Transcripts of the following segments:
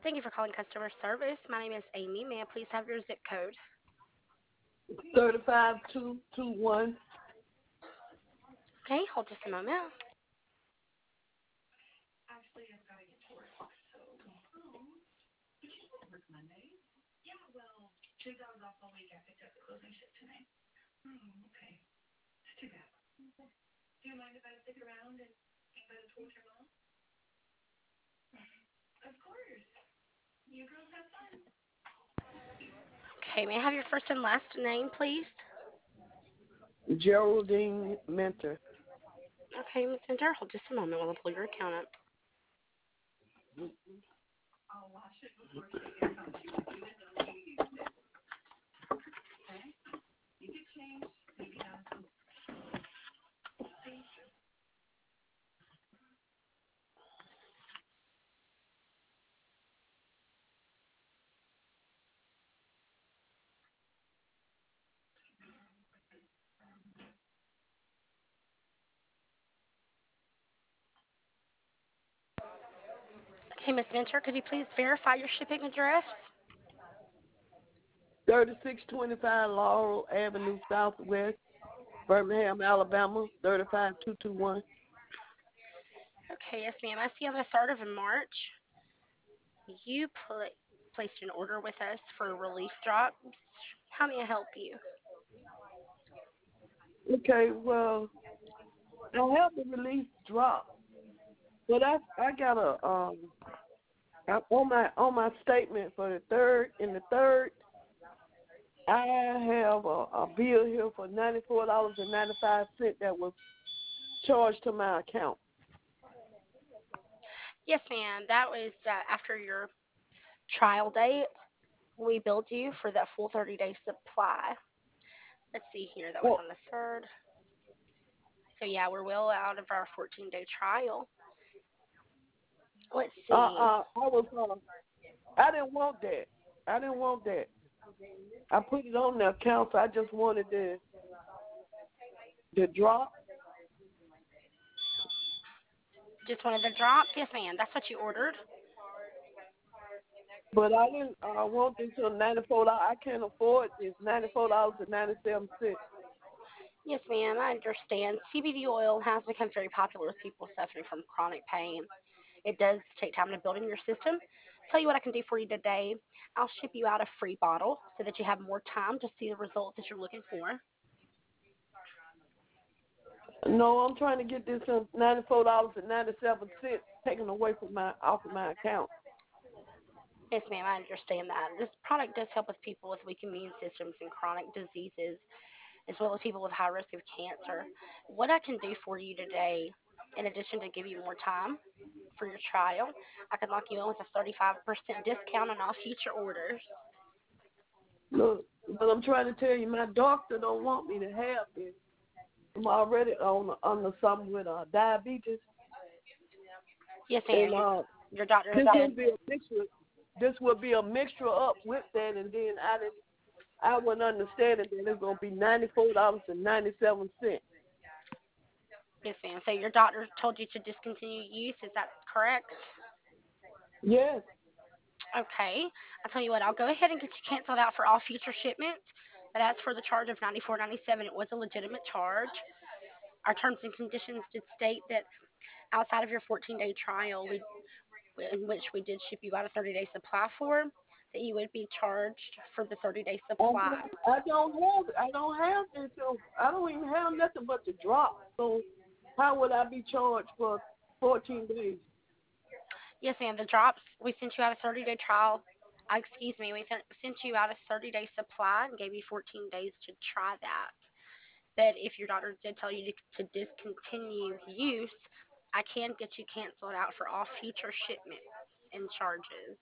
Thank you for calling customer service. My name is Amy. May I please have your zip code? 35221. Okay, hold just a moment. Okay, may I have your first and last name, please? Geraldine Mentor. Okay, Miss Center, hold just a moment while I pull your account up. Okay, Miss Mentor, could you please verify your shipping address? 3625 Laurel Avenue Southwest, Birmingham, Alabama, 35221. Okay, yes, ma'am. I see on the 3rd of March, you placed an order with us for relief drops. How may I help you? Okay, well, I have the release drop, but I got on my statement for the third, in the third, I have a bill here for $94.95 that was charged to my account. Yes, ma'am. That was after your trial date. We billed you for that full 30-day supply. Let's see here. That was Well, on the 3rd. So, yeah, we're well out of our 14-day trial. Let's see. I didn't want that. I didn't want that. I put it on the account, so I just wanted the drop. Just wanted the drop? Yes, ma'am. That's what you ordered. But I didn't want this till $94. I can't afford this $94.97. Yes, ma'am. I understand. CBD oil has become very popular with people suffering from chronic pain. It does take time to build in your system. Tell you what I can do for you today. I'll ship you out a free bottle so that you have more time to see the results that you're looking for. No, I'm trying to get this $94.97 taken away from my off of my account. Yes, ma'am. I understand that. This product does help with people with weak immune systems and chronic diseases, as well as people with high risk of cancer. What I can do for you today, in addition to give you more time for your trial, I can lock you in with a 35% discount on all future orders. Look, but I'm trying to tell you, my doctor don't want me to have this. I'm already on the something with diabetes, Yes, and ma'am. Your doctor this said, will be a mixture. This will be a mixture up with that, and then I wouldn't understand it. Then it's gonna be $94.97. yes, ma'am. So your doctor told you to discontinue use. Is that correct? Yes. Okay. I'll tell you what. I'll go ahead and get you canceled out for all future shipments. But as for the charge of 94.97, it was a legitimate charge. Our terms and conditions did state that outside of your 14-day trial, in which we did ship you out a 30-day supply for, that you would be charged for the 30-day supply. I don't have this. So I don't even have nothing but the drop. So how would I be charged for 14 days? Yes, ma'am. The drops, we sent you out a 30-day trial. Excuse me, we sent you out a 30-day supply and gave you 14 days to try that. But if your doctor did tell you to discontinue use, I can get you canceled out for all future shipments and charges.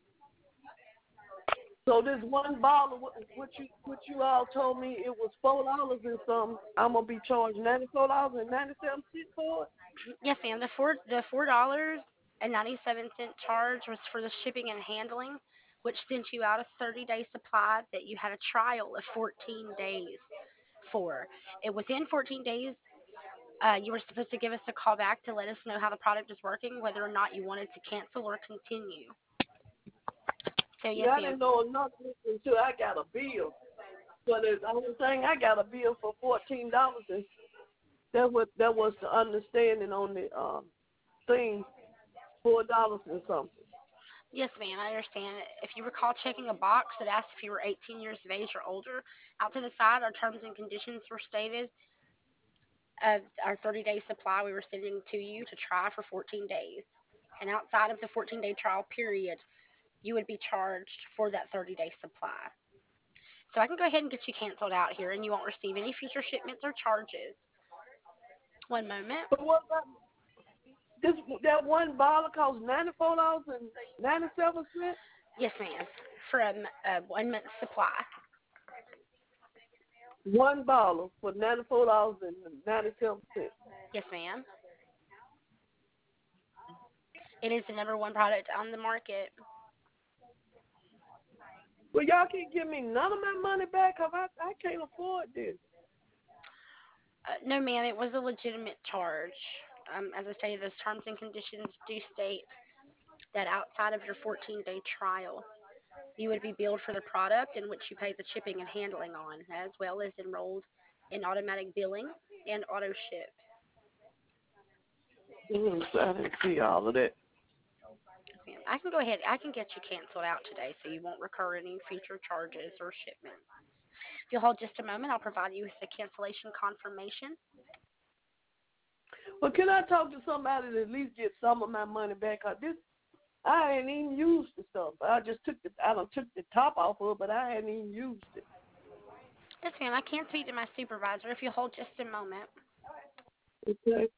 So this one bottle, what you all told me it was $4 and something. I'm gonna be charged $94.97 for it. Yes, ma'am. The $4.97 charge was for the shipping and handling, which sent you out a 30-day supply that you had a trial of 14 days for. And within 14 days, you were supposed to give us a call back to let us know how the product is working, whether or not you wanted to cancel or continue. So Yeah, yes, I ma'am. didn't know nothing until I got a bill. But the only thing I got a bill for $14, and that was the understanding on the thing, $4 and something. Yes, ma'am, I understand. If you recall checking a box that asked if you were 18 years of age or older, out to the side, our terms and conditions were stated of our 30-day supply we were sending to you to try for 14 days. And outside of the 14-day trial period, you would be charged for that 30-day supply. So I can go ahead and get you canceled out here, and you won't receive any future shipments or charges. One moment. But what about this? That one bottle costs $94.97. Yes, ma'am. For a 1 month supply. One bottle for $94.97. Yes, ma'am. It is the number one product on the market. Well, y'all can't give me none of my money back 'cause I can't afford this. No, ma'am, it was a legitimate charge. As I stated, those terms and conditions do state that outside of your 14-day trial, you would be billed for the product in which you pay the shipping and handling on, as well as enrolled in automatic billing and auto ship. So I didn't see all of that. Ma'am, I can go ahead. I can get you canceled out today, so you won't recur any future charges or shipments. If you'll hold just a moment, I'll provide you with the cancellation confirmation. Well, can I talk to somebody to at least get some of my money back? 'Cause this, I ain't even used the stuff. I done took the top off of it, but I hadn't even used it. Yes, ma'am. I can speak to my supervisor if you hold just a moment. Okay.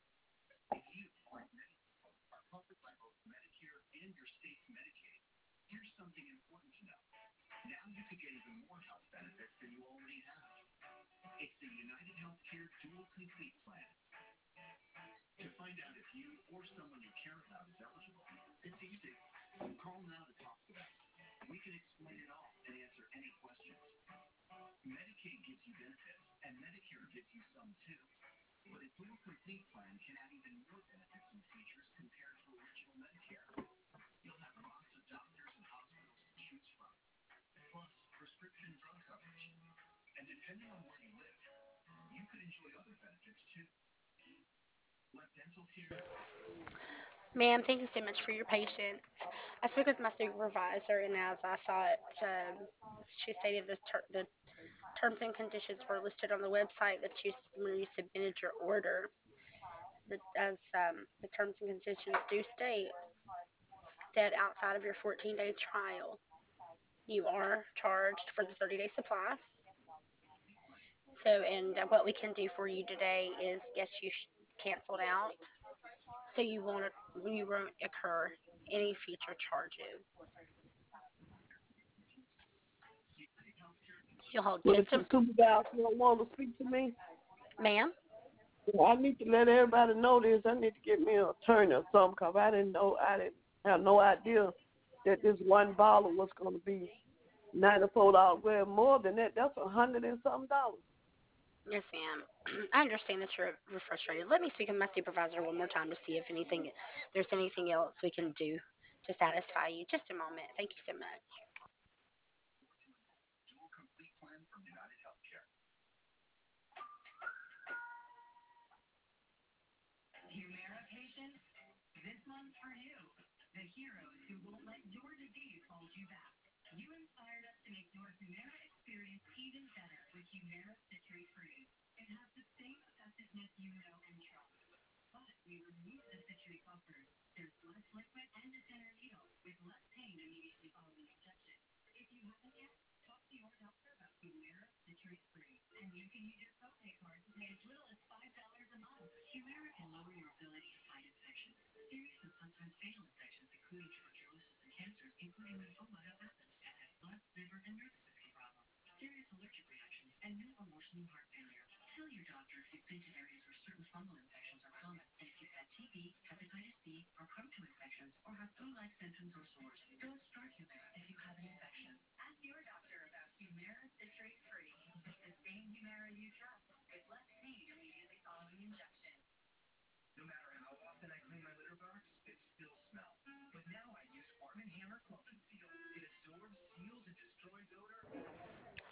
Ma'am, thank you so much for your patience. I spoke with my supervisor, and as I thought, she stated the terms and conditions were listed on the website that when you submitted your order. As the terms and conditions do state that outside of your 14-day trial, you are charged for the 30-day supply. So, and what we can do for you today is get you canceled out, so you won't incur any future charges. If you'll hold Well, just if a the supervisor don't want to speak to me, ma'am. well, I need to let everybody know this. I need to get me an attorney or something 'cause I didn't know. I didn't have no idea that this one bottle was going to be $94. Well, more than that. That's $100 and something dollars. Yes, ma'am. I understand that you're frustrated. Let me speak with my supervisor one more time to see if there's anything else we can do to satisfy you. Just a moment. Thank you so much.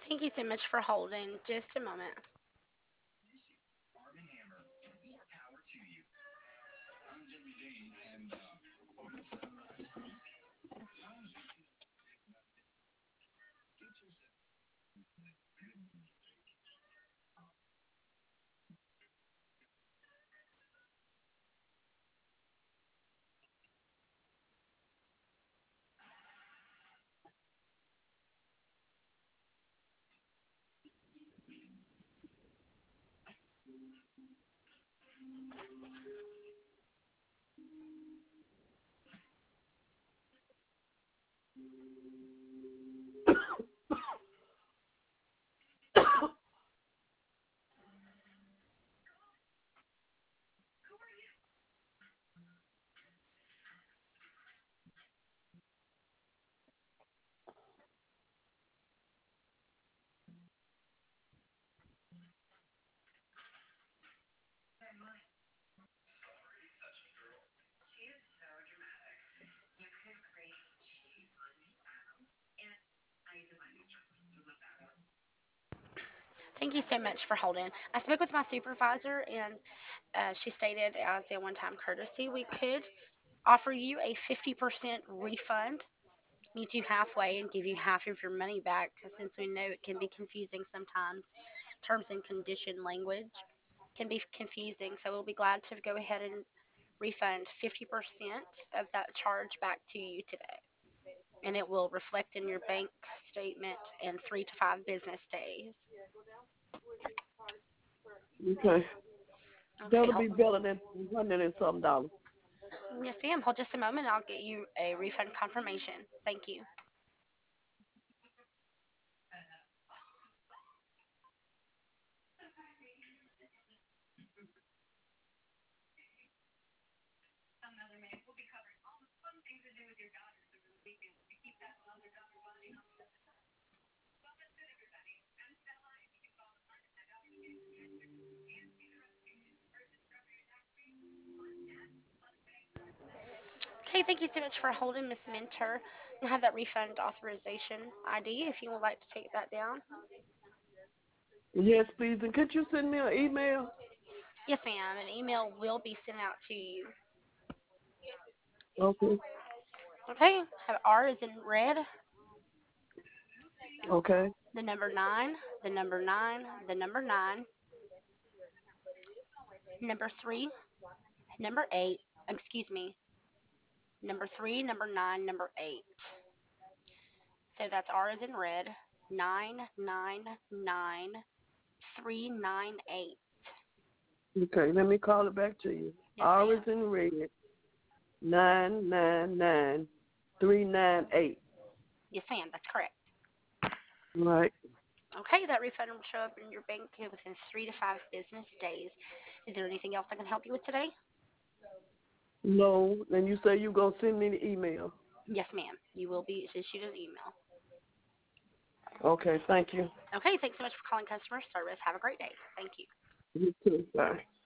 Thank you so much for holding. Just a moment. Thank you so much for holding. I spoke with my supervisor, and she stated as a one time courtesy, we could offer you a 50% refund, meet you halfway, and give you half of your money back. Because since we know it can be confusing sometimes, terms and condition language can be confusing. So we'll be glad to go ahead and refund 50% of that charge back to you today. And it will reflect in your bank statement in 3 to 5 business days. Okay. Okay, That'll be better than $100 and something dollars. yes, ma'am. Hold just a moment. I'll get you a refund confirmation. Thank you. Okay, thank you so much for holding, Miss Mentor. I have that refund authorization ID if you would like to take that down. Yes, please. And could you send me an email? Yes, ma'am. An email will be sent out to you. Okay. Okay, have R is in red, Okay. the number 9, the number 9, the number 9, number 3, number 8, excuse me, number 3, number 9, number 8. So that's R is in red, 999398. Okay. Let me call it back to you. Yes, R is ma'am. in red. 999398. Yes, ma'am. That's correct. Right. Okay, that refund will show up in your bank within 3 to 5 business days. Is there anything else I can help you with today? No. And you say you're going to send me the email. Yes, ma'am. You will be issued an email. Okay. Thank you. Okay, thanks so much for calling customer service. Have a great day. Thank you. You too. Bye.